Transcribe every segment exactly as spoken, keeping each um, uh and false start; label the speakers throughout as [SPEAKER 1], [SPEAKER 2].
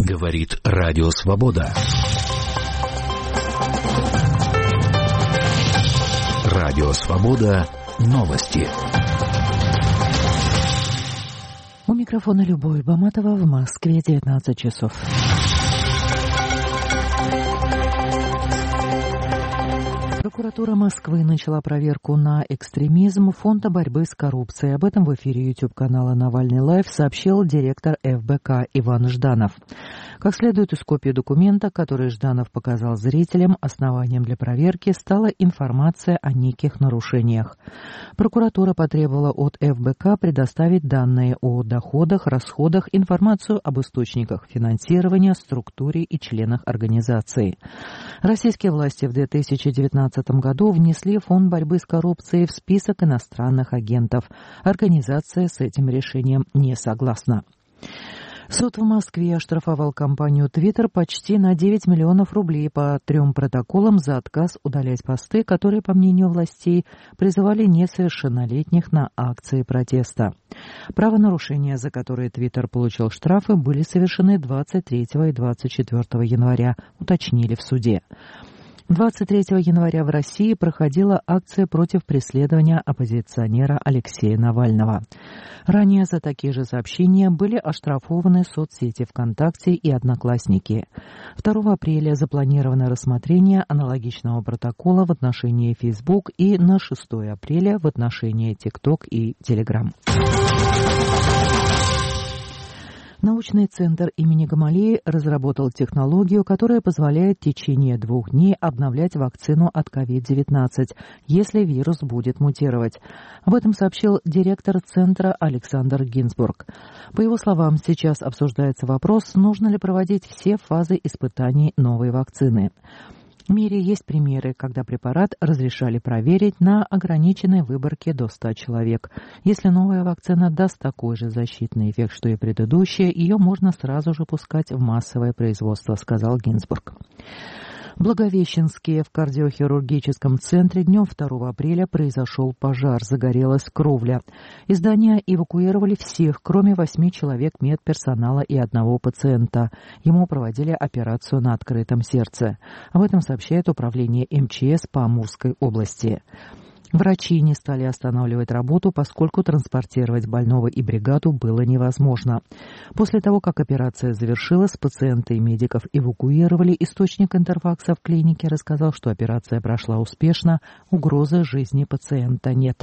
[SPEAKER 1] Говорит Радио Свобода. Радио Свобода. Новости.
[SPEAKER 2] У микрофона Любовь Баматова, в Москве девятнадцать часов. Прокуратура Москвы начала проверку на экстремизм Фонда борьбы с коррупцией. Об этом в эфире YouTube-канала «Навальный Лайв» сообщил директор эф бэ ка Иван Жданов. Как следует из копии документа, который Жданов показал зрителям, основанием для проверки стала информация о неких нарушениях. Прокуратура потребовала от эф бэ ка предоставить данные о доходах, расходах, информацию об источниках финансирования, структуре и членах организации. Российские власти в две тысячи девятнадцатом году внесли Фонд борьбы с коррупцией в список иностранных агентов. Организация с этим решением не согласна. Суд в Москве оштрафовал компанию Twitter почти на девять миллионов рублей по трем протоколам за отказ удалять посты, которые, по мнению властей, призывали несовершеннолетних на акции протеста. Правонарушения, за которые Twitter получил штрафы, были совершены двадцать третьего и двадцать четвёртого января, уточнили в суде. двадцать третьего января в России проходила акция против преследования оппозиционера Алексея Навального. Ранее за такие же сообщения были оштрафованы соцсети ВКонтакте и Одноклассники. второго апреля запланировано рассмотрение аналогичного протокола в отношении Facebook и на шестого апреля в отношении TikTok и Telegram. Научный центр имени Гамалеи разработал технологию, которая позволяет в течение двух дней обновлять вакцину от ковид девятнадцать, если вирус будет мутировать. Об этом сообщил директор центра Александр Гинзбург. По его словам, сейчас обсуждается вопрос, нужно ли проводить все фазы испытаний новой вакцины. В мире есть примеры, когда препарат разрешали проверить на ограниченной выборке до ста человек. Если новая вакцина даст такой же защитный эффект, что и предыдущая, ее можно сразу же пускать в массовое производство, сказал Гинзбург. В Благовещенске в кардиохирургическом центре днем второго апреля произошел пожар, загорелась кровля. Из здания эвакуировали всех, кроме восьми человек медперсонала и одного пациента. Ему проводили операцию на открытом сердце. Об этом сообщает управление эм че эс по Амурской области. Врачи не стали останавливать работу, поскольку транспортировать больного и бригаду было невозможно. После того, как операция завершилась, пациента и медиков эвакуировали. Источник Интерфакса в клинике рассказал, что операция прошла успешно, угрозы жизни пациента нет.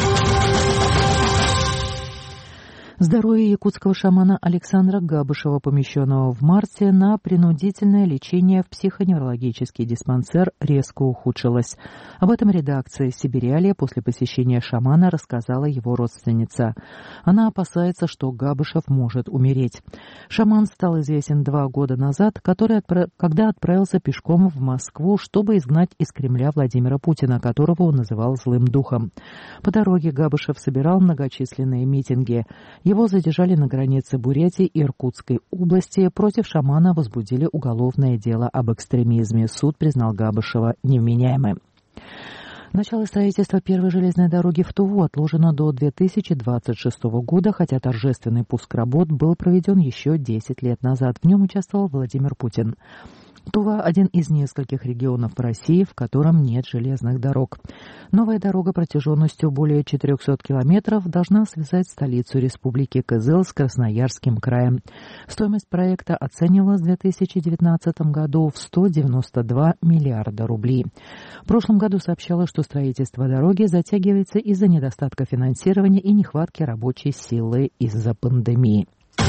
[SPEAKER 2] Здоровье якутского шамана Александра Габышева, помещенного в марте на принудительное лечение в психоневрологический диспансер, резко ухудшилось. Об этом редакция «Сибириалия» после посещения шамана рассказала его родственница. Она опасается, что Габышев может умереть. Шаман стал известен два года назад, который отпра... когда отправился пешком в Москву, чтобы изгнать из Кремля Владимира Путина, которого он называл злым духом. По дороге Габышев собирал многочисленные митинги. Его задержали на границе Бурятии и Иркутской области. Против шамана возбудили уголовное дело об экстремизме. Суд признал Габышева невменяемым. Начало строительства первой железной дороги в Туву отложено до две тысячи двадцать шестого года, хотя торжественный пуск работ был проведен еще десять лет назад. В нем участвовал Владимир Путин. Тува – один из нескольких регионов в России, в котором нет железных дорог. Новая дорога протяженностью более четырехсот километров должна связать столицу республики Кызыл с Красноярским краем. Стоимость проекта оценивалась в две тысячи девятнадцатом году в сто девяносто два миллиарда рублей. В прошлом году сообщалось, что строительство дороги затягивается из-за недостатка финансирования и нехватки рабочей силы из-за пандемии.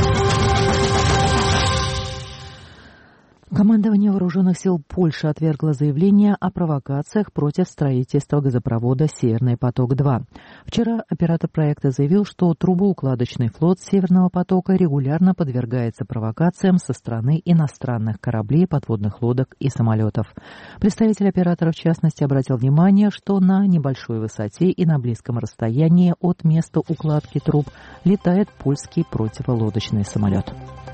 [SPEAKER 2] Командование вооруженных сил Польши отвергло заявление о провокациях против строительства газопровода «Северный поток-два». Вчера оператор проекта заявил, что трубоукладочный флот «Северного потока» регулярно подвергается провокациям со стороны иностранных кораблей, подводных лодок и самолетов. Представитель оператора, в частности, обратил внимание, что на небольшой высоте и на близком расстоянии от места укладки труб летает польский противолодочный самолет.